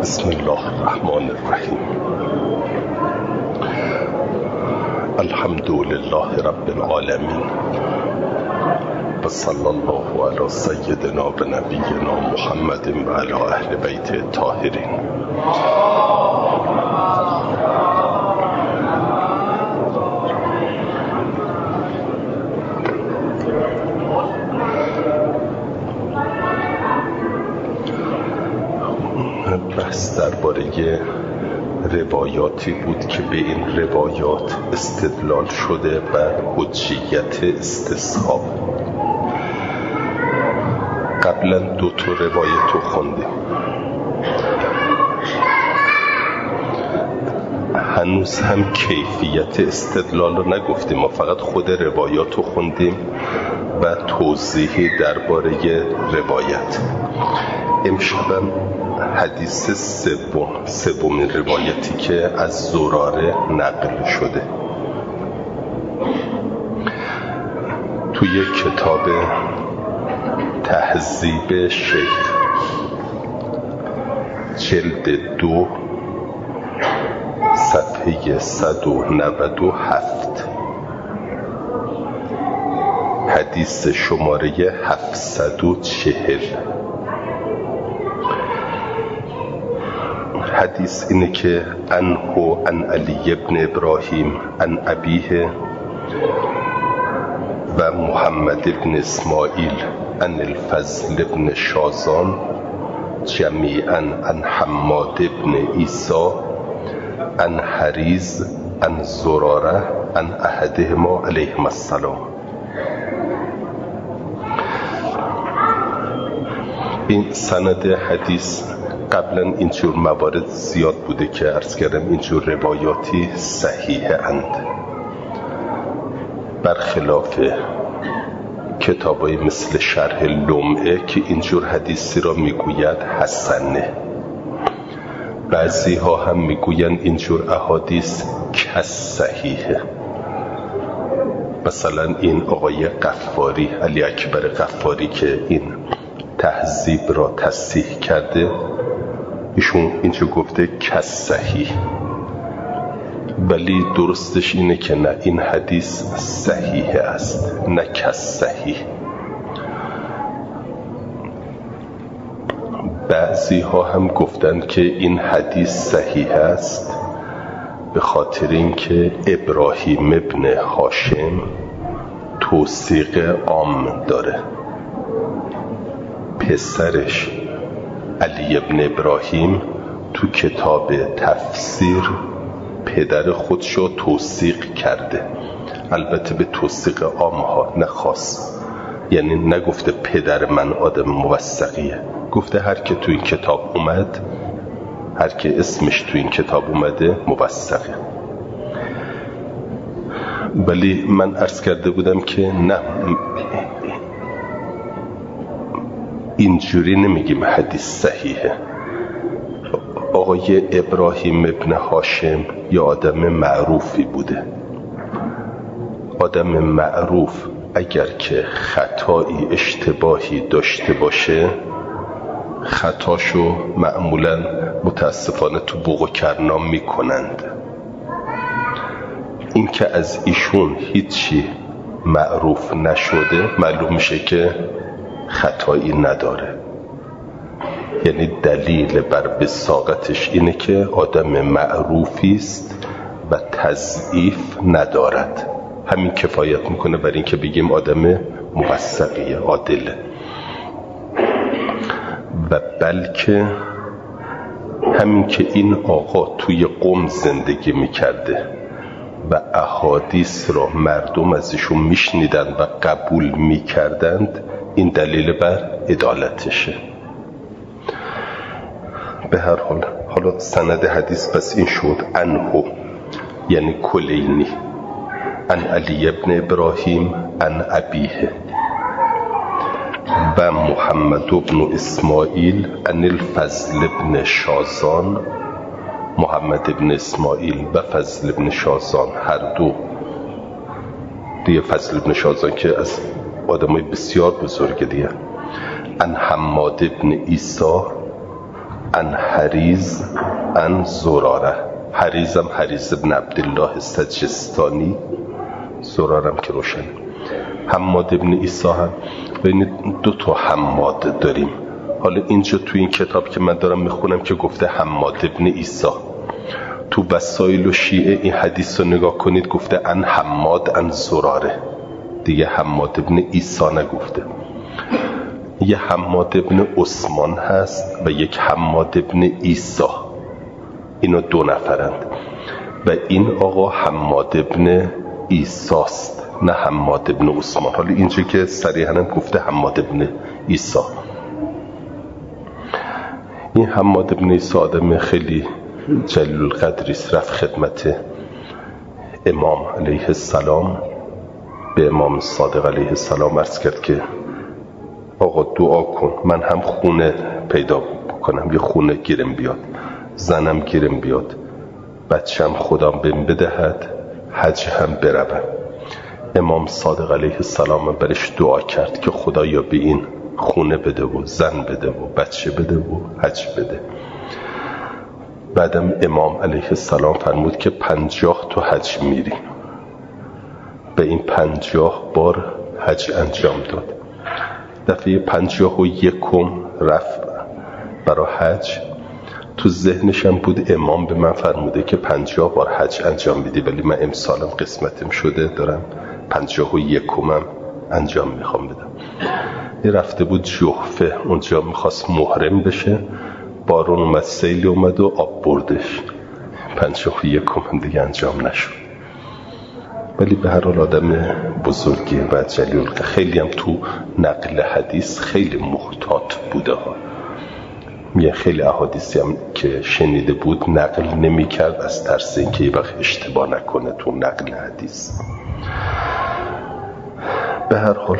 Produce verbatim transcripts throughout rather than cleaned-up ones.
بسم الله الرحمن الرحیم. الحمد لله رب العالمین و صلی الله علی سیدنا و نبینا محمد و علی اهل بیت الطاهرین. بحث درباره روایاتی بود که به این روایات استدلال شده بر حجیت استصحاب. قبلا دو تا روایت رو خوندیم، هنوز هم کیفیت استدلال رو نگفتیم، ما فقط خود روایات رو خوندیم و توضیحی درباره روایت. امشبم حدیث سوم سومین روایتی که از زراره نقل شده توی کتاب تهذیب شیخ جلد دو صفحه صد و نود و هفت، حدیث شماره هفتصد و چهل. حدیث اینه که عنه عن علی ابن ابراهیم عن ابیه و محمد ابن اسماعیل عن الفضل ابن شازان جمیعا عن حماد ابن عیسی عن حریز عن زراره عن احدهما علیهم السلام. این سند حدیث قبلا اینجور موارد زیاد بوده که عرض کردم اینجور روایاتی صحیح اند، برخلاف کتابای مثل شرح لمعه که اینجور حدیثی را میگوید حسنه. بعضی ها هم میگوین اینجور احادیث کس صحیحه. مثلا این آقای غفاری، علی اکبر غفاری که این تهذیب را تصحیح کرده، ایشون اینجا گفته کس صحیح، ولی درستش اینه که نه، این حدیث صحیح است نه کس صحیح. بعضی ها هم گفتن که این حدیث صحیح است به خاطر اینکه ابراهیم ابن هاشم توثیق عام داره، پسرش علی ابن ابراهیم تو کتاب تفسیر پدر خودشو توثیق کرده، البته به توثیق عام ها نخواست، یعنی نگفته پدر من آدم موثقیه، گفته هر که تو این کتاب اومد، هر که اسمش تو این کتاب اومده موثقه. ولی من عرض کرده بودم که نه، اینجوری نمیگیم حدیث صحیحه. آقای ابراهیم ابن هاشم یا آدم معروفی بوده. آدم معروف اگر که خطایی اشتباهی داشته باشه، خطاشو معمولا متاسفانه تو بوق و کرنا میکنند. این که از ایشون هیچی معروف نشده، معلوم میشه که خطایی نداره، یعنی دلیل بر وثاقتش اینه که آدم معروفی است و تضعیف ندارد. همین کفایت میکنه برای اینکه بگیم آدم موثقیه، عادله. و بلکه همین که این آقا توی قم زندگی میکرده و احادیث را مردم از ایشون میشنیدند و قبول میکردند، این دلیل بر عدالتشه. به هر حال حالا سند حدیث پس این شد، عنه یعنی کلینی، عن علی ابن ابراهیم عن ابیه و محمد ابن اسماعیل عن الفضل ابن شازان. محمد ابن اسماعیل و فضل ابن شازان هر دو دیگه، فضل ابن شازان که از آدمای بسیار بزرگ دیگه، عن حماد ابن عیسی ان حریز ان زراره. حریزم حریز ابن عبدالله سجستانی، زرارم که روشن. حماد ابن عیسی هم. ببینید دو تا حماد داریم. حالا اینجا تو این کتاب که من دارم میخونم که گفته حماد ابن عیسی، تو وسایل و شیعه این حدیث رو نگاه کنید گفته ان حماد ان زراره، دیگه حماد ابن عیسی نگفته. یه حماد ابن عثمان هست و یک حماد ابن عیسی، اینا دو نفرند و این آقا حماد ابن عیسی است نه حماد ابن عثمان. حالا اینجا که صریحاً هم گفته حماد ابن عیسی. این حماد ابن عیسی آدم خیلی جلیل القدری است. رفت خدمت امام علیه السلام، به امام صادق علیه السلام عرض کرد که آقا دعا کن من هم خونه پیدا بکنم، یه خونه گیرم بیاد، زنم گیرم بیاد، بچم خودم بهم بدهد، حج هم بروم. امام صادق علیه السلام برش دعا کرد که خدایا به این خونه بده و زن بده و بچه بده و حج بده. بعدم امام علیه السلام فرمود که پنجاه تا حج میری. به این پنجاه بار حج انجام داد. دفعه پنجاه و یکم رفت برای حج. تو ذهنشم بود امام به من فرموده که پنجاه بار حج انجام میدی، ولی من امسالم قسمتم شده دارم پنجاه و یکمم انجام میخوام بدم. یه رفته بود جحفه، اونجا میخواست محرم بشه، بارون اومد، سیل اومد و آب بردش، پنجاه و یکم دیگه انجام نشد. ولی به هر حال آدم بزرگی و جلیل، خیلی هم تو نقل حدیث خیلی محتاط بوده ها. یه خیلی احادیثی هم که شنیده بود نقل نمی کرد از ترس اینکه یه وقت اشتباه نکنه تو نقل حدیث. به هر حال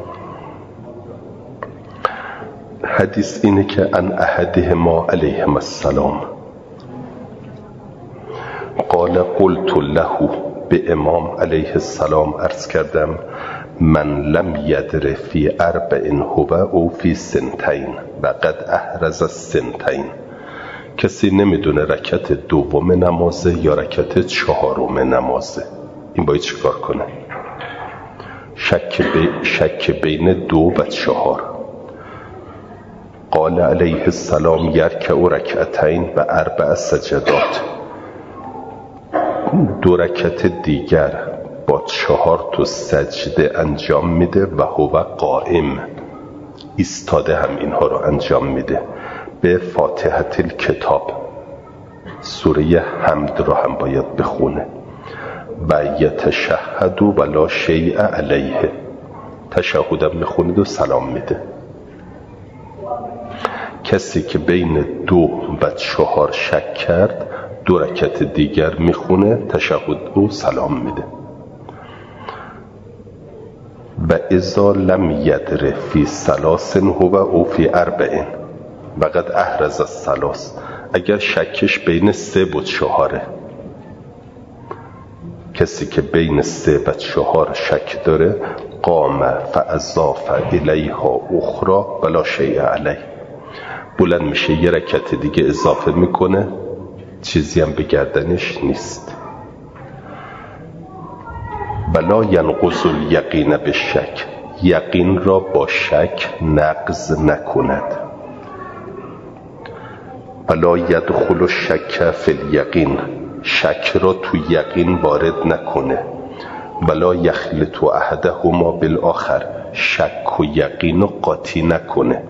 حدیث اینه که ان احدهما علیهم السلام قال قلت له، به امام علیه السلام عرض کردم من لم یدر فی اربع هو او فی سنتین و قد احرز السنتین. کسی نمیدونه رکعت دوم نمازه یا رکعت چهارم نمازه، این باید چیکار کنه؟ شک, بی... شک بین دو و چهار. قال علیه السلام یرکع رکعتین و اربع سجدات، دو رکعت دیگر با چهار تا سجده انجام میده و هو قائم، ایستاده هم اینها رو انجام میده. به فاتحه الکتاب، سوره حمد رو هم باید بخونه. و یتشهد ولا شیء علیه، تشهدم میخونید و سلام میده. کسی که بین دو و چهار شک کرد دو رکعت دیگر میخونه، تشهد و سلام میده. و اذا لم یدر فی ثلاث هو او فی اربع و قد احرز الثلاث، اگر شکش بین سه و چهاره، کسی که بین سه و چهار شک داره قام فاضاف الیها اخرى ولا شیء علیه، بلند میشه یه رکعت دیگه اضافه میکنه، چیزی هم به گردنش نیست. ولا ینقض الیقین بالشک، یقین را با شک نقض نکند. ولا یدخل الشک فی الیقین، شک را تو یقین وارد نکنه. ولا یخلط احدهما بالآخر، شک و یقین رو قاطی نکنه.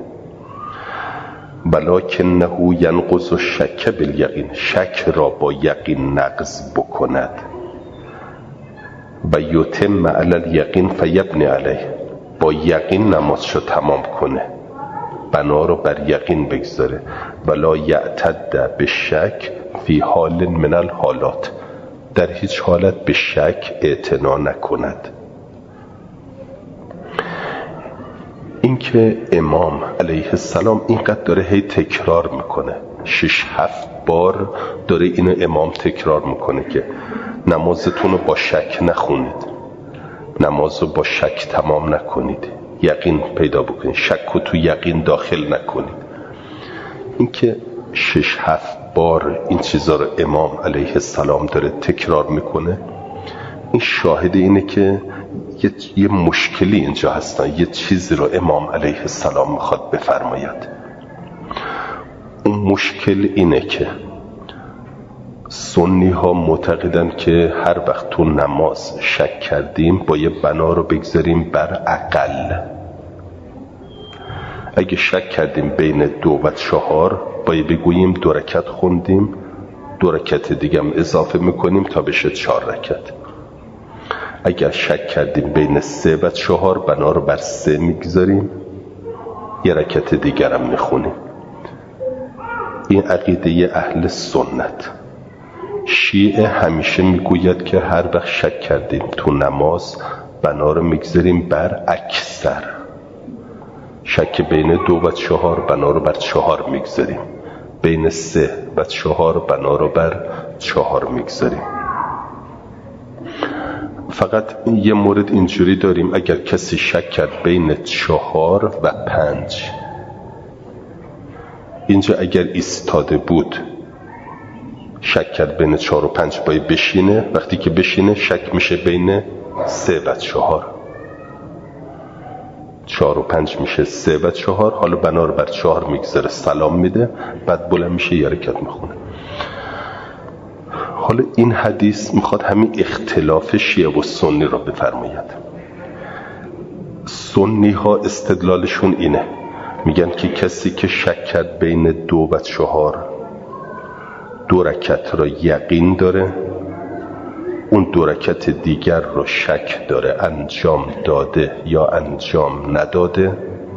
ولکنه ینقض الشک بالیقین، شک را با یقین نقض بکند. و یتم علی الیقین فیبنی علیه، با یقین نمازشو تمام کنه، بنا رو بر یقین بگذاره. ولا یعتد بالشک فی حال من الحالات، در هیچ حالت به شک اعتنا نکند. این که امام علیه السلام اینقدر داره هی تکرار میکنه، شش هفت بار داره اینو امام تکرار میکنه که نمازتون رو با شک نخونید، نماز رو با شک تمام نکنید، یقین پیدا بکنید، شک رو تو یقین داخل نکنید. این که شش هفت بار این چیزا رو امام علیه السلام داره تکرار میکنه، این شاهد اینه که یه, یه مشکلی اینجا هستن، یه چیزی رو امام علیه السلام میخواد بفرماید. اون مشکل اینه که سنی ها معتقدن که هر وقت تو نماز شک کردیم با یه بنا رو بگذاریم بر اقل. اگه شک کردیم بین دو و چهار باید بگوییم دو رکعت خوندیم، دو رکعت دیگه هم اضافه میکنیم تا بشه چهار رکعت. اگر شک کردیم بین سه و چهار بنا رو بر سه میگذاریم، یه رکعت دیگر هم میخونیم. این عقیده اهل سنت. شیعه همیشه میگوید که هر وقت شک کردیم تو نماز بنا رو میگذاریم بر اکثر. شک بین دو و چهار بنا رو بر چهار میگذاریم، بین سه و چهار بنا رو بر چهار میگذاریم. فقط یه مورد اینجوری داریم، اگر کسی شک کرد بین چهار و پنج، اینجا اگر ایستاده بود شک کرد بین چهار و پنج باید بشینه، وقتی که بشینه شک میشه بین سه و چهار، چهار و پنج میشه سه و چهار، حالا بنا رو بر چهار میگذاره، سلام میده، بعد بلند میشه یه رکعت میخونه. حالا این حدیث میخواد همین اختلاف شیعه و سنی را بفرماید. سنی ها استدلالشون اینه، میگن که کسی که شک کرد بین دو و چهار دو رکعت را یقین داره، اون دو رکعت دیگر را شک داره انجام داده یا انجام نداده،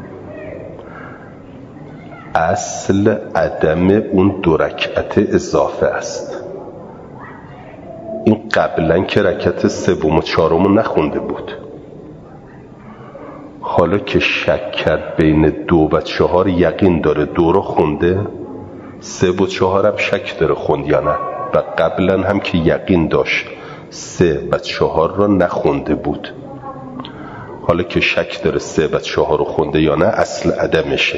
اصل عدم اون دو رکعت اضافه است. این قبلا که رکعت سوم و چهارم رو نخونده بود، حالا که شک کرد بین دو و چهار یقین داره دو رو خونده، سه و چهار هم شک داره خوند یا نه، و قبلا هم که یقین داشت سه و چهار رو نخونده بود، حالا که شک داره سه و چهار رو خونده یا نه اصل عدمشه.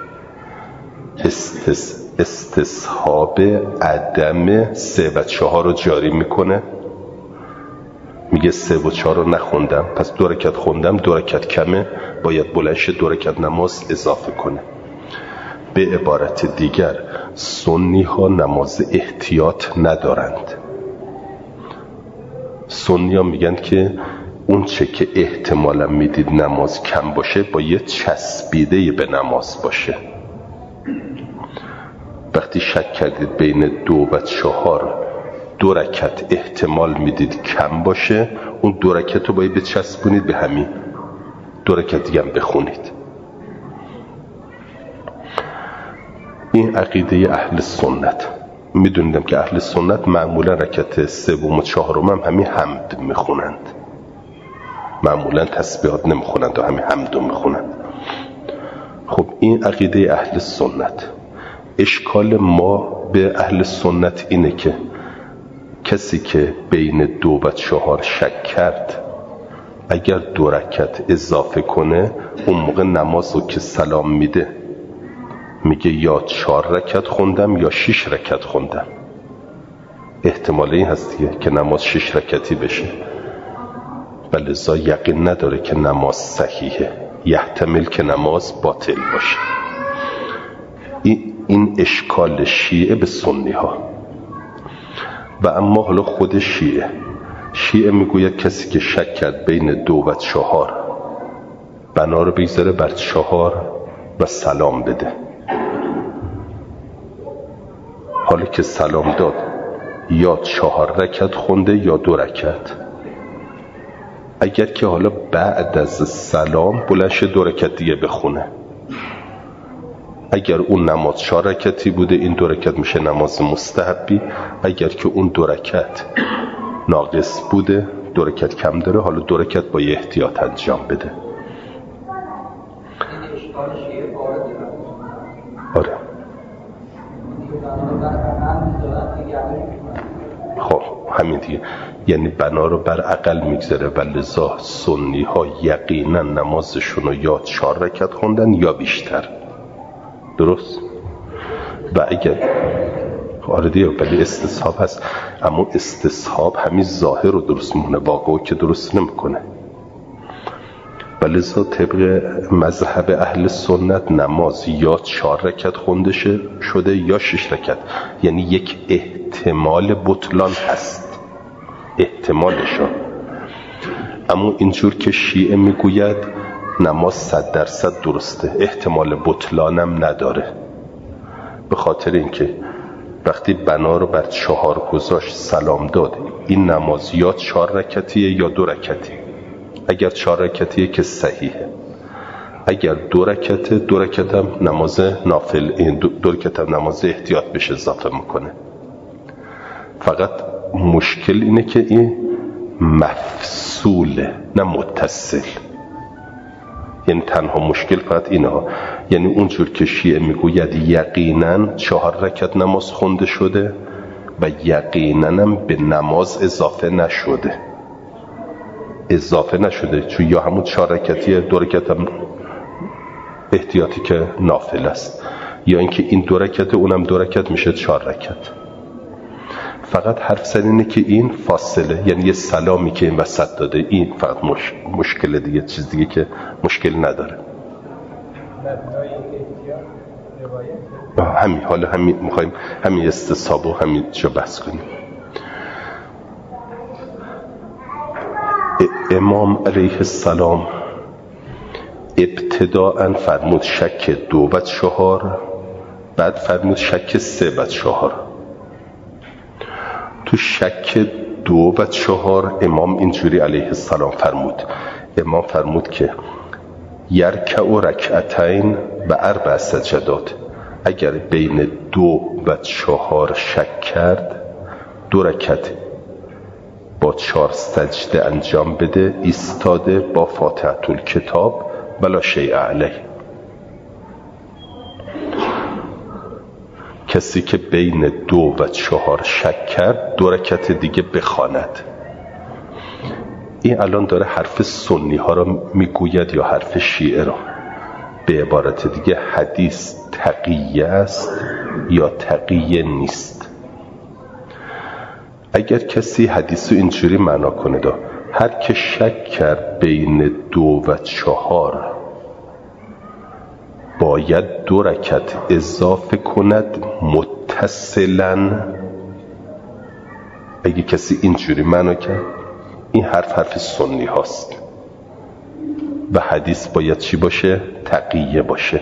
استس استصحاب عدم سه و چهار رو جاری میکنه، میگه سه و چهار رو نخوندم پس دو رکعت خوندم، دو رکعت کمه، باید بلنش دو رکعت نماز اضافه کنه. به عبارت دیگر سنی ها نماز احتیاط ندارند. سنی ها میگن که اون چه که احتمالا میدید نماز کم باشه باید چسبیده به نماز باشه. وقتی شک کردید بین دو و چهار دو رکعت احتمال میدید کم باشه، اون دو رکعت رو باید بچسبونید به همین دو رکعت دیگه هم بخونید. این عقیده اهل سنت. میدونیدم که اهل سنت معمولا رکعت سوم و چهارم هم همین حمد میخونند، معمولا تسبیحات نمیخونند و همین حمد میخونند. خب این عقیده اهل سنت. اشکال ما به اهل سنت اینه که کسی که بین دو و چهار شک کرد اگر دو رکعت اضافه کنه، اون موقع نماز رو که سلام میده میگه یا چهار رکعت خوندم یا شش رکعت خوندم. احتمال این هست دیگه که نماز شش رکعتی بشه، و لذا یقین نداره که نماز صحیحه، یحتمل که نماز باطل باشه. این این اشکال شیعه به سنی ها. و اما حالا خود شیعه شیعه میگوید کسی که شک کرد بین دو و چهار بنا رو بگذاره بر چهار و سلام بده. حالا که سلام داد یا چهار رکعت خونده یا دو رکعت. اگر که حالا بعد از سلام بلنش دو رکعت دیگه بخونه، اگر اون نماز چهار رکعتی بوده این دو رکعت میشه نماز مستحبی، اگر که اون دو رکعت ناقص بوده دو رکعت کم داره، حالا دو رکعت با یه احتیاط انجام بده. آره خب همین دیگه، یعنی بنا رو بر عقل میگذاره و لذا سنی ها یقینا نمازشون رو یا چهار رکعت خوندن یا بیشتر. درست؟ و اگر آره دیگه ولی استصحاب هست، اما استصحاب همین ظاهر رو درست میکنه، واقعو که درست نمیکنه. ولذا طبق مذهب اهل سنت نماز یا چهار رکعت خونده شده یا شش رکعت، یعنی یک احتمال بطلان هست، احتمالشان. اما اینجور که شیعه میگوید نماز صد درصد درسته، احتمال بطلانم نداره، به خاطر اینکه وقتی بنا رو بر چهار گذاشت سلام داد، این نماز یا چهار رکعتیه یا دو رکعتی. اگر چهار رکعتیه که صحیحه، اگر دو رکعت دو رکعت هم نماز نافل، این دو رکعت هم نماز احتیاط بهش اضافه میکنه. فقط مشکل اینه که این مفصوله نه متصل، یعنی تنها مشکل فقط اینه ها. یعنی اونجور که شیعه میگوید یقینا چهار رکعت نماز خونده شده و یقینا هم به نماز اضافه نشده، اضافه نشده چون یا همون چهار رکعتیه، دو رکعت هم احتیاطی که نافل است، یا اینکه این دو رکعت اونم دو رکعت میشه چهار رکعت. فقط حرف زدن اینه که این فاصله، یعنی یه سلامی که این وسط داده، این فقط مش... مشکل دیگه، چیز دیگه که مشکل نداره. همین حالا همین میخوایم همین استصحاب و همین جا بحث کنیم. امام علیه السلام ابتداءً فرمود شک دو و چهار، بعد فرمود شک سه و چهار. تو شک دو و چهار امام اینجوری علیه السلام فرمود، امام فرمود که یرکع و رکعتین و اربع سجدات، اگر بین دو و چهار شک کرد دو رکعت با چهار سجده انجام بده، ایستاده با فاتحه الکتاب ولا شیء علیه. کسی که بین دو و چهار شک کرد دو رکعت دیگه بخواند. این الان داره حرف سنی ها را میگوید یا حرف شیعه را؟ به عبارت دیگه حدیث تقیه است یا تقیه نیست؟ اگر کسی حدیث رو اینجوری معنا کنه دا هر که شک کرد بین دو و چهار باید دو رکعت اضافه کند متصلاً، اگه کسی اینجوری معنا کرد، این حرف حرف سنی هاست و حدیث باید چی باشه؟ تقیه باشه.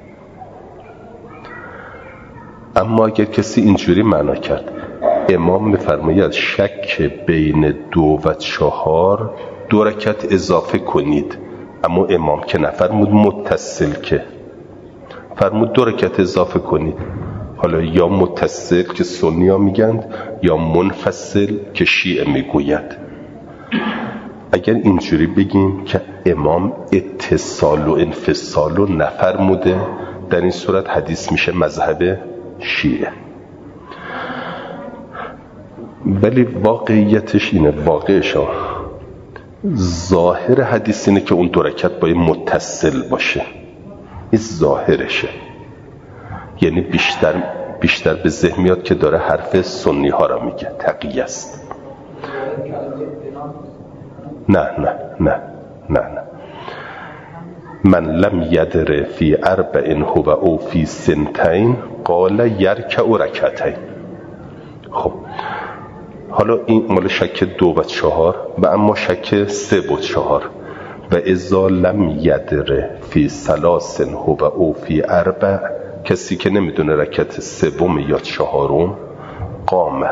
اما اگر کسی اینجوری معنا کرد، امام میفرماید شک بین دو و چهار دو رکعت اضافه کنید، اما امام که نفرمود متصل، که فرمود دو رکعت اضافه کنید. حالا یا متصل که سنی ها میگند یا منفصل که شیعه میگوید. اگر اینجوری بگیم که امام اتصال و انفصال و نفرموده، در این صورت حدیث میشه مذهب شیعه. ولی واقعیتش اینه، واقعش ها ظاهر حدیث اینه که اون دو رکعت باید متصل باشه، این ظاهرشه. یعنی بیشتر بیشتر به ذهن میاد که داره حرف سنی ها را میگه، تقیه است. نه نه نه نه نه من لم یدر فی اربع هو او فی سنتین قال یرکع رکعتین. خب حالا این مال شک دو و چهار و اما شک سه و چهار. و اذا لم یدر فی ثلاث هو او فی اربع، کسی که نمیدونه رکعت سوم یا چهارم، قام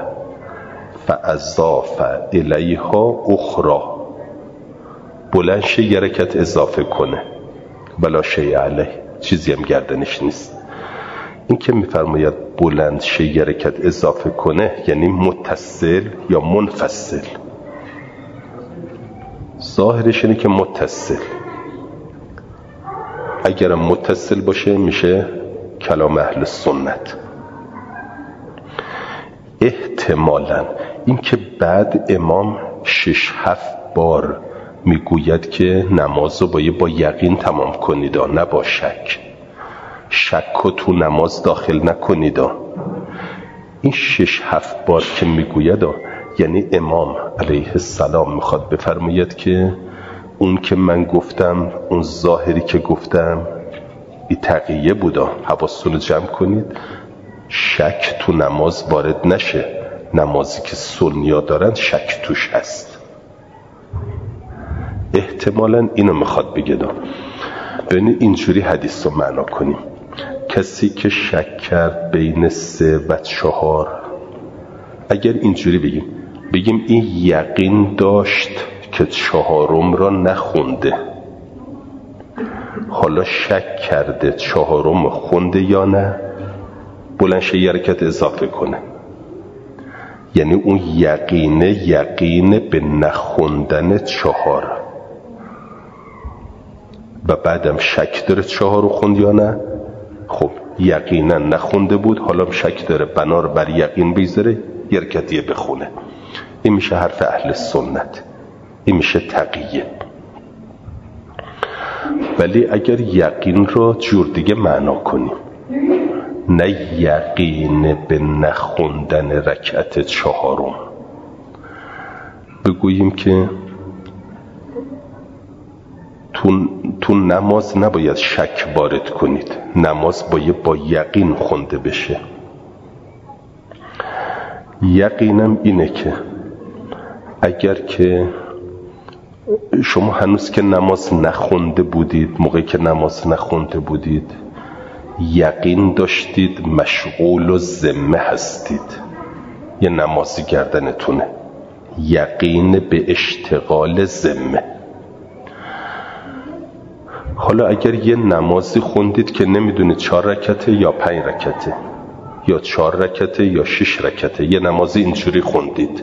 فاضاف الیها اخرى، بلند شه یه رکعت اضافه کنه، ولا شیء علیه، چیزی هم گردنش نیست. این که میفرماید بلند شه یه رکعت اضافه کنه یعنی متصل یا منفصل؟ ظاهرش اینه که متصل. اگر متصل باشه میشه کلام اهل سنت. احتمالاً این که بعد امام شش هفت بار میگوید که نماز رو باید با یقین تمام کنید، نه با شک. شک تو نماز داخل نکنید. این شش هفت بار که میگوید یعنی امام علیه السلام میخواد بفرماید که اون که من گفتم، اون ظاهری که گفتم این تقیه بودا، حواستون رو جمع کنید، شک تو نماز وارد نشه. نمازی که سنیا دارن شک توش هست. احتمالاً اینو میخواد بگه. ببینید اینجوری حدیث رو معنا کنیم. کسی که شک کرد بین سه و چهار، اگر اینجوری بگیم بگیم این یقین داشت که چهارم را نخونده، حالا شک کرده چهارم خونده یا نه، بلنشه یه حرکت اضافه کنه. یعنی اون یقینه یقینه به نخوندن چهار و بعدم شک داره چهار رو خوند یا نه. خب یقینا نخونده بود، حالا شک داره، بنا رو بر یقین بیذاره یه حرکتیه بخونه. این میشه حرف اهل سنت، این میشه تقیه. ولی اگر یقین رو جور دیگه معنا کنیم، نه یقین به نخوندن رکعت چهارم، بگوییم که تو, تو نماز نباید شک وارد کنید، نماز باید با یقین خونده بشه. یقینم اینه که اگر که شما هنوز که نماز نخونده بودید، موقعی که نماز نخونده بودید یقین داشتید مشغول و ذمه هستید، یه نمازی گردنتونه، یقین به اشتغال ذمه. حالا اگر یه نمازی خوندید که نمیدونید چهار رکعته یا پنج رکعته یا چهار رکعته یا شش رکعته، یه نمازی اینجوری خوندید،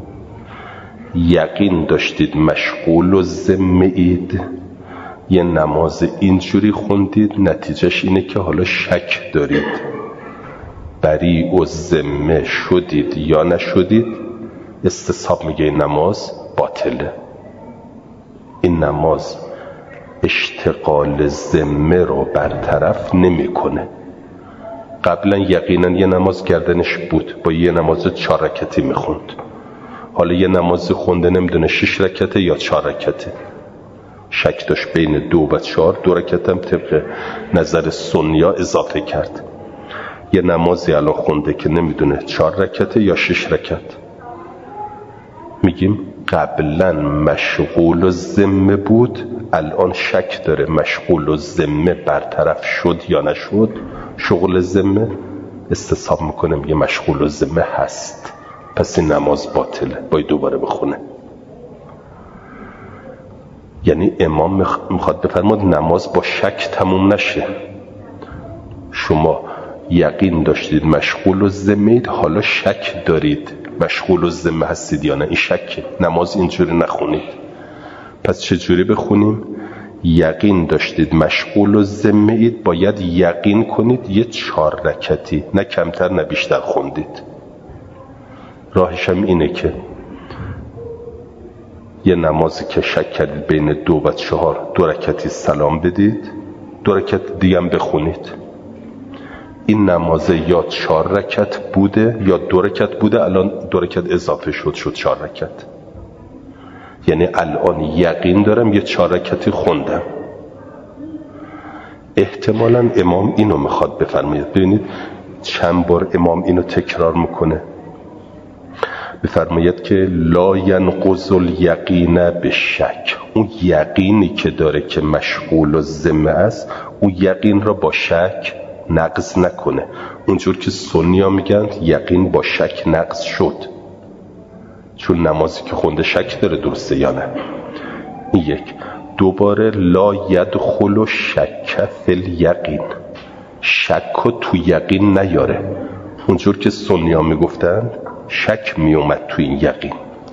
یقین داشتید مشغول و ذمه اید، یه نماز اینجوری خوندید، نتیجهش اینه که حالا شک دارید بری و ذمه شدید یا نشدید، استصحاب میگه این نماز باطله. این نماز اشتغال ذمه رو برطرف نمیکنه. قبلا یقینا یه نماز گردنش بود، با یه نماز چهار رکعتی میخوند، حالا یه نماز خونده نمیدونه شش رکعته یا چهار رکعته، شک داشت بین دو و چهار، دو رکعت هم طبق نظر سنیا اضافه کرد. یه نمازی الان خونده که نمیدونه چهار رکعته یا شش رکعت، میگیم قبلا مشغول و ذمه بود، الان شک داره مشغول و ذمه برطرف شد یا نشد. شغل ذمه استصحاب میکنه میگه مشغول و ذمه هست، پس این نماز باطله، باید دوباره بخونه. یعنی امام میخواد بفرماد نماز با شک تموم نشه. شما یقین داشتید مشغول و ذمه، حالا شک دارید مشغول و ذمه هستید یا نه، این شکه، نماز اینجوری نخونید. پس چجوری بخونیم؟ یقین داشتید مشغول و ذمه اید، باید یقین کنید یه چهار رکعتی، نه کمتر نه بیشتر خوندید. راهش هم اینه که یه نمازی که شک کردید بین دو و چهار، دو رکعتی سلام بدید، دو رکعت دیگه هم بخونید. این نماز یا چهار رکعت بوده یا دو رکعت بوده، الان دو رکعت اضافه شد شد چهار رکعت. یعنی الان یقین دارم یه چهار رکعتی خوندم. احتمالاً امام اینو میخواد بفرماید. ببینید چند بار امام اینو تکرار میکنه، بفرماید که لا ینقض الیقین بالشک. اون یقینی که داره که مشغول و ذمه است، اون یقین را با شک نقض نکنه. اونجور که سنیا میگن یقین با شک نقض شد، چون نمازی که خونده شک داره درسته یا نه. این یک. دوباره لا یدخل شک فی الیقین، شک و تو یقین نیاره. اونجور که سنیا میگفتن شک میومد تو این یقین.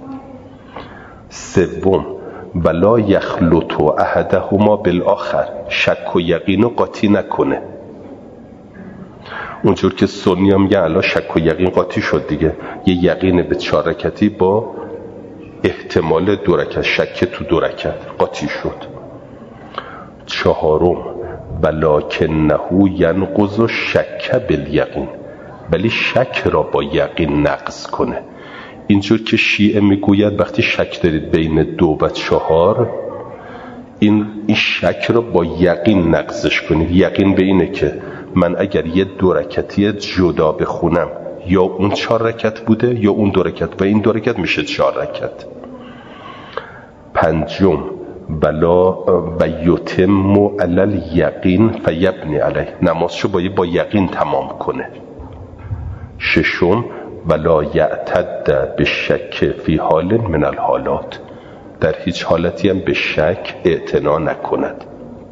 سوم ولا یخلط احدهما بالآخر، شک و یقین رو قاطی نکنه. اونجور که سنی هم میگن الان شک و یقین قاطی شد دیگه، یه یقین به چهار رکعتی با احتمال دو رکعت، شک تو دو رکعت قاطی شد. چهارم ولکنه ینقض شک بالیقین، ولی شک را با یقین نقض کنه. اینجور که شیعه میگوید وقتی شک دارید بین دو و چهار، این این شک را با یقین نقضش کنید. یقین به اینه که من اگر یه دو رکعتی جدا بخونم یا اون چهار رکعت بوده یا اون دو رکعت و این دو رکعت میشه چهار رکعت. پنجم بلا و یتم علی الیقین فیبنی علیه، نمازشو باید با یقین تمام کنه. ششم ولا یعتد به شک فی حال من الحالات، در هیچ حالتی هم به شک اعتنا نکند.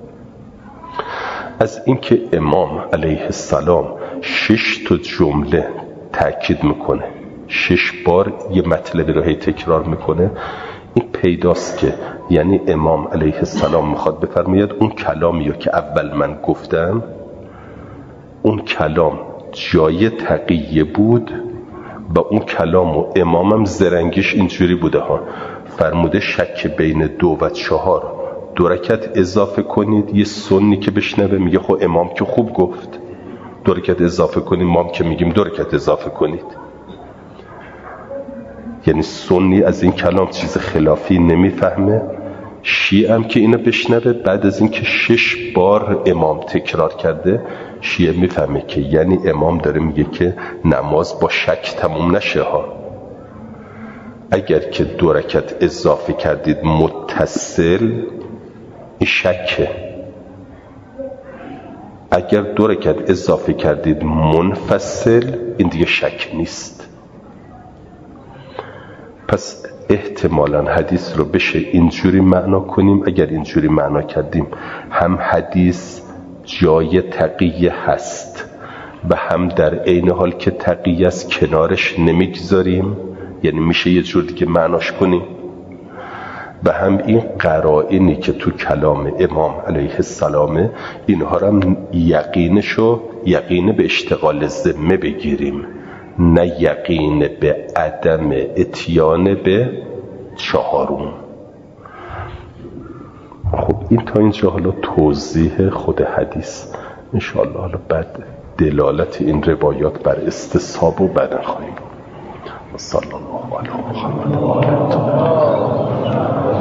از اینکه امام علیه السلام شش تا جمله تأکید میکنه، شش بار یه مطلبی رو هی تکرار میکنه، این پیداست که یعنی امام علیه السلام میخواد بفرماید اون کلامی که اول من گفتم، اون کلام جای تقیه بود و اون کلام و امامم زرنگیش اینجوری بوده ها، فرموده شک بین دو و چهار دو رکعت اضافه کنید. یه سنی که بشنوه میگه خب امام که خوب گفت دو رکعت اضافه کنید، ما هم که میگیم دو رکعت اضافه کنید. یعنی سنی از این کلام چیز خلافی نمیفهمه. شیعه هم که اینو بشنوه بعد از اینکه شش بار امام تکرار کرده، شیعه میفهمه که یعنی امام داره میگه که نماز با شک تموم نشه ها. اگر که دو رکعت اضافه کردید متصل، این شکه. اگر دو رکعت اضافه کردید منفصل، این دیگه شک نیست. پس احتمالاً حدیث رو بشه اینجوری معنا کنیم. اگر اینجوری معنا کردیم هم حدیث جای تقیه هست و هم در عین حال که تقیه است کنارش نمیگذاریم، یعنی میشه یه جور دیگه معناش کنیم. و هم این قرائنی که تو کلام امام علیه السلام، اینها رو هم یقینشو یقین به اشتغال ذمه بگیریم، نه یقین به عدم اتیان به چهارم. خب این تا اینجا حالا توضیح خود حدیث. انشاءالله حالا بعد دلالت این روایات بر استصحاب و بعد خواهیم. صلی الله علیه و محمد.